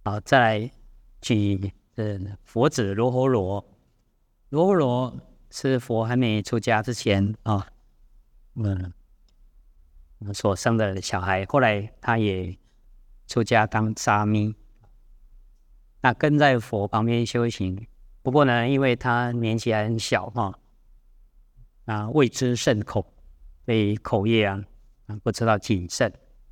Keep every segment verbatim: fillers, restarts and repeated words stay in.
好，再来举呃佛子罗侯罗，罗侯罗是佛还没出家之前啊，嗯，所生的小孩，后来他也出家当沙弥，那跟在佛旁边修行。不过呢，因为他年纪还很小哈，啊，未知慎口，所以口业啊，啊不知道谨慎。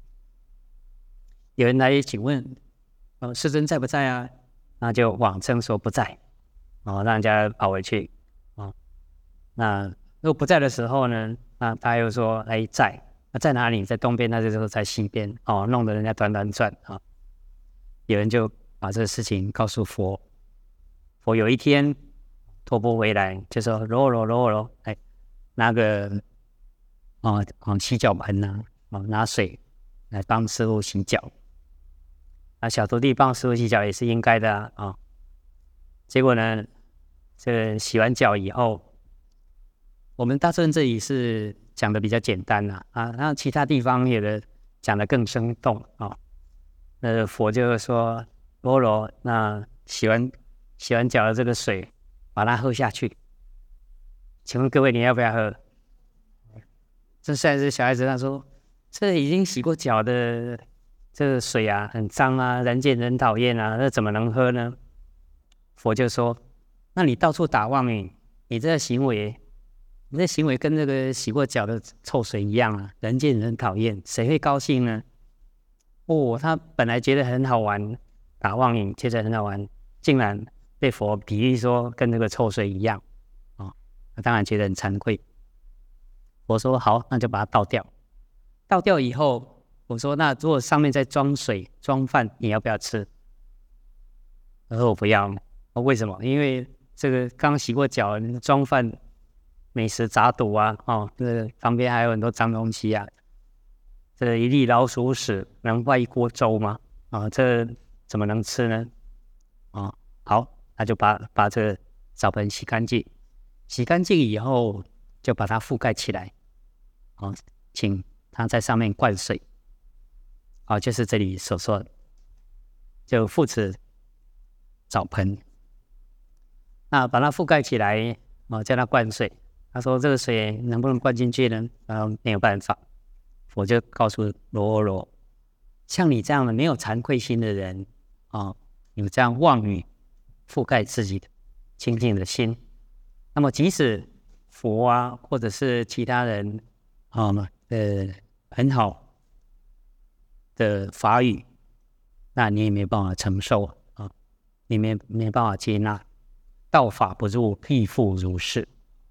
有人来请问，呃，世尊在不在啊？那就谎称说不在，哦，让人家跑回去，哦，那如果不在的时候呢，那他又说，哎，在，那在哪里？在东边，他就说在西边，哦，弄得人家团团转啊。有人就把这个事情告诉佛，佛有一天托钵回来，就说罗罗罗罗，哎，拿个哦哦洗脚盆呐，哦拿水来帮师傅洗脚。啊，小徒弟帮师傅洗脚也是应该的啊。哦、结果呢，这个洗完脚以后，我们大顺这里是讲的比较简单啦，啊，那其他地方有的讲的更生动啊。哦、那佛就说：“罗罗，那洗完洗完脚的这个水，把它喝下去。请问各位，你要不要喝？”这现在是小孩子，他说：“这已经洗过脚的。”这个水啊，很脏啊，人见人讨厌啊，那怎么能喝呢？佛就说：“那你到处打妄语，你这个行为，你这行为跟这个洗过脚的臭水一样啊，人见人讨厌，谁会高兴呢？”哦，他本来觉得很好玩，打妄语觉得很好玩，竟然被佛比喻说跟这个臭水一样啊、哦，他当然觉得很惭愧。佛说：“好，那就把它倒掉。倒掉以后。”我说：“那如果上面再装水装饭，你要不要吃？”他说：“我不要。”为什么？因为这个刚洗过脚，装饭美食杂毒啊，哦，这个旁边还有很多脏东西啊，这一粒老鼠屎能坏一锅粥吗？啊，这怎么能吃呢？啊，好，那就把把这个澡盆洗干净，洗干净以后就把它覆盖起来，啊，请他在上面灌水。啊，就是这里所说的，就覆持澡盆，那把它覆盖起来，啊，叫它灌水。他说这个水能不能灌进去呢？啊，没有办法。我就告诉罗罗，像你这样的没有惭愧心的人，啊，有这样妄语覆盖自己的清净的心，那么即使佛啊，或者是其他人，啊，呃，很好的法语，那你也没办法承受啊，你没没办法接纳，道法不入，亦复如是。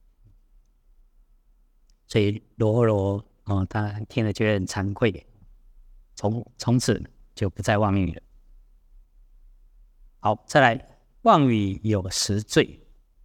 所以罗罗哦，他听了觉得很惭愧，从从此就不再妄语了。好，再来，妄语有十罪。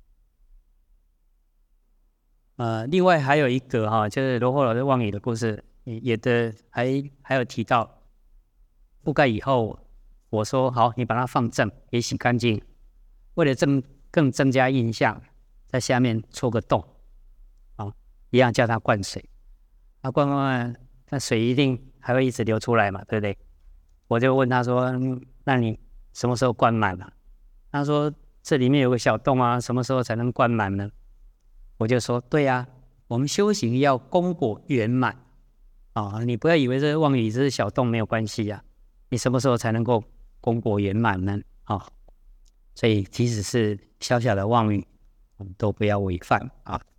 呃，另外还有一个哈、哦，就是罗罗的妄语的故事，也的还还有提到。覆盖以后，我说好，你把它放正，也洗干净。为了增更增加印象，在下面戳个洞，啊，一样叫它灌水。啊，灌灌灌，那水一定还会一直流出来嘛，对不对？我就问他说：“嗯、那你什么时候灌满了？”他说：“这里面有个小洞啊，什么时候才能灌满呢？”我就说：“对呀、啊，我们修行要功果圆满啊，你不要以为这妄语只是小洞没有关系呀、啊。”你什么时候才能够功果圆满呢？啊、哦，所以即使是小小的妄语，我们都不要违犯啊。